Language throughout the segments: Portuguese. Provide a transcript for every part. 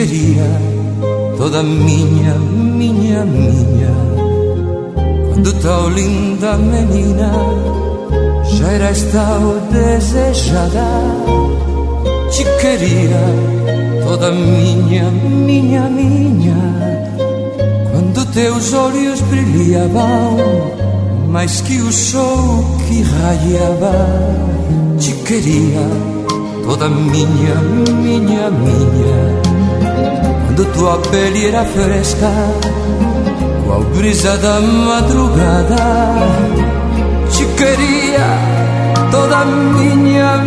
queria toda minha. Quando tão linda menina já eras tão desejada. Te queria toda minha. Quando teus olhos brilhavam mais que o sol que raiava. Te queria toda minha. Quando tua pele era fresca, qual brisa da madrugada. Te queria toda minha.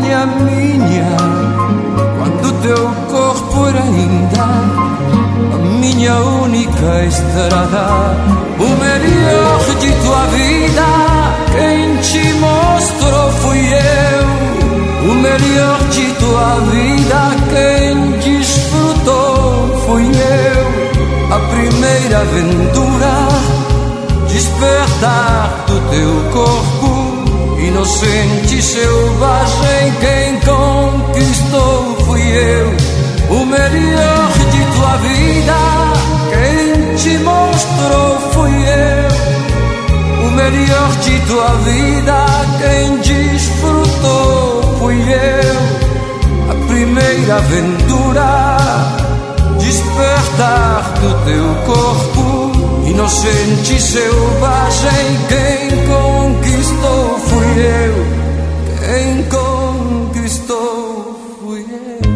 Quando teu corpo era ainda a minha única estrada. O melhor de tua vida, quem te mostrou fui eu. O melhor de tua vida, quem desfrutou fui eu. A primeira aventura, despertar do teu corpo inocente, selvagem, quem conquistou fui eu. O melhor de tua vida, quem te mostrou fui eu. O melhor de tua vida, quem desfrutou fui eu. A primeira aventura, despertar do teu corpo inocente, selvagem, quem conquistou fui eu. Quem conquistou fui eu.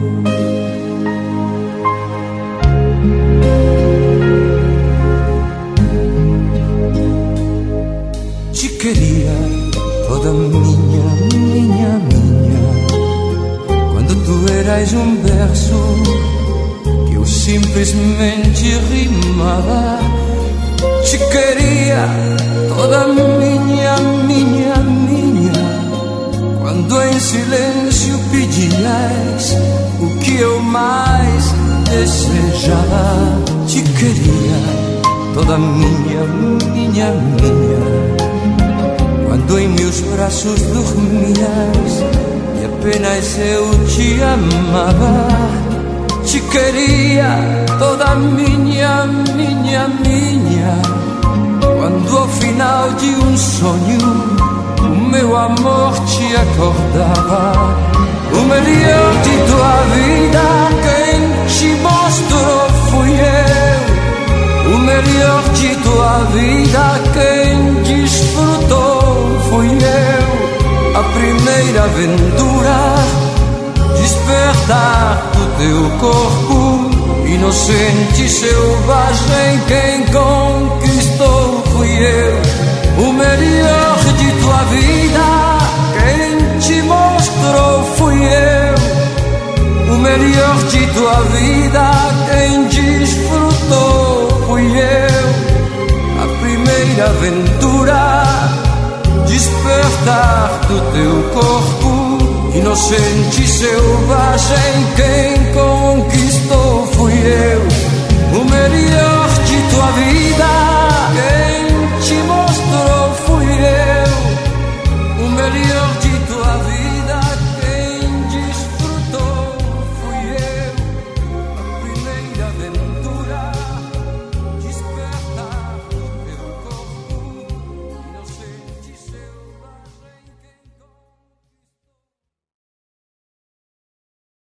Te queria toda minha. Quando tu eras um verso que eu simplesmente rimava. Te queria toda minha. Quando em silêncio pedias o que eu mais desejava. Te queria toda minha. Quando em meus braços dormias e apenas eu te amava. Te queria toda minha. Quando ao final de um sonho o meu amor te acordava. O melhor de tua vida, quem te mostrou fui eu. O melhor de tua vida, quem desfrutou fui eu. A primeira aventura, despertar do teu corpo inocente, selvagem, quem conquistou fui eu. O melhor de tua vida, quem te mostrou fui eu. O melhor de tua vida, quem desfrutou fui eu. A primeira aventura, despertar do teu corpo inocente, selvagem, quem conquistou fui eu. O melhor de tua vida,